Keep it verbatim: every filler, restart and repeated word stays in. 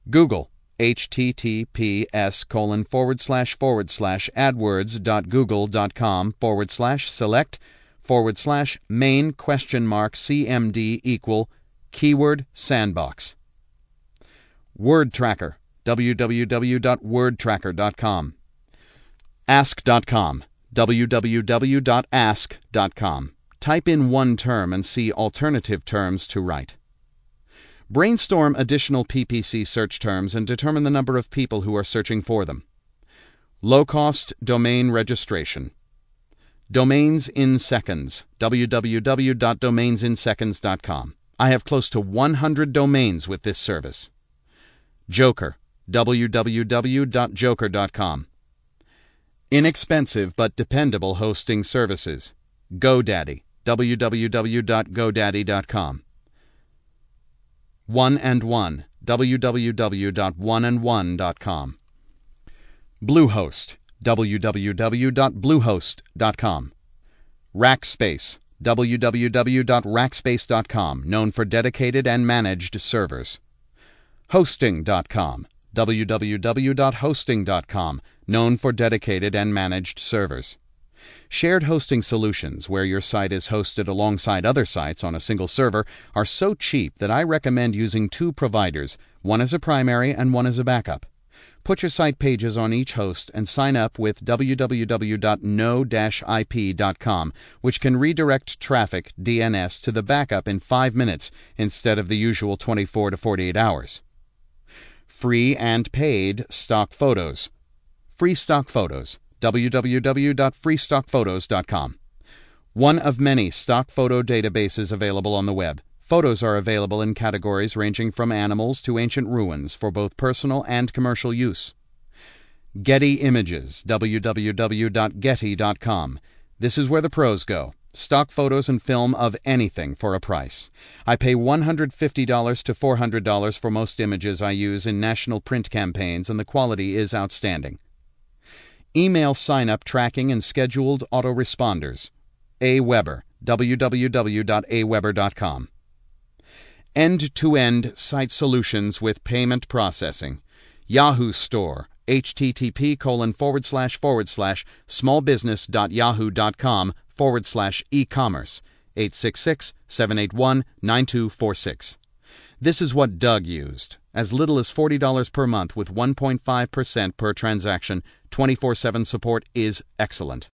Google, https colon forward slash forward slash adwords.google.com forward slash select forward slash main question mark cmd equal keyword sandbox. Word Tracker, w w w dot word tracker dot com. Ask dot com, w w w dot ask dot com. Type in one term and see alternative terms to write. Brainstorm additional P P C search terms and determine the number of people who are searching for them. Low-cost domain registration. Domains in seconds, w w w dot domains in seconds dot com. I have close to one hundred domains with this service. Joker, w w w dot joker dot com. Inexpensive but dependable hosting services. GoDaddy, w w w dot godaddy dot com. One and One, w w w dot one and one dot com. Bluehost, w w w dot bluehost dot com. Rackspace, w w w dot rackspace dot com, known for dedicated and managed servers. Hosting dot com, w w w dot hosting dot com, known for dedicated and managed servers. Shared hosting solutions, where your site is hosted alongside other sites on a single server, are so cheap that I recommend using two providers, one as a primary and one as a backup. Put your site pages on each host and sign up with w w w dot know dash I P dot com, which can redirect traffic D N S to the backup in five minutes instead of the usual twenty-four to forty-eight hours. Free and paid stock photos. Free stock photos, w w w dot free stock photos dot com. One of many stock photo databases available on the web. Photos are available in categories ranging from animals to ancient ruins for both personal and commercial use. Getty Images, w w w dot getty dot com. This is where the pros go. Stock photos and film of anything for a price. I pay one hundred fifty dollars to four hundred dollars for most images I use in national print campaigns, and the quality is outstanding. Email sign-up tracking and scheduled autoresponders. Aweber, w w w dot aweber dot com. End-to-end site solutions with payment processing. Yahoo Store, http colon forward slash forward slash smallbusiness.yahoo.com forward slash e-commerce, eight six six, seven eight one, nine two four six. This is what Doug used. As little as forty dollars per month with one point five percent per transaction, twenty-four seven support is excellent.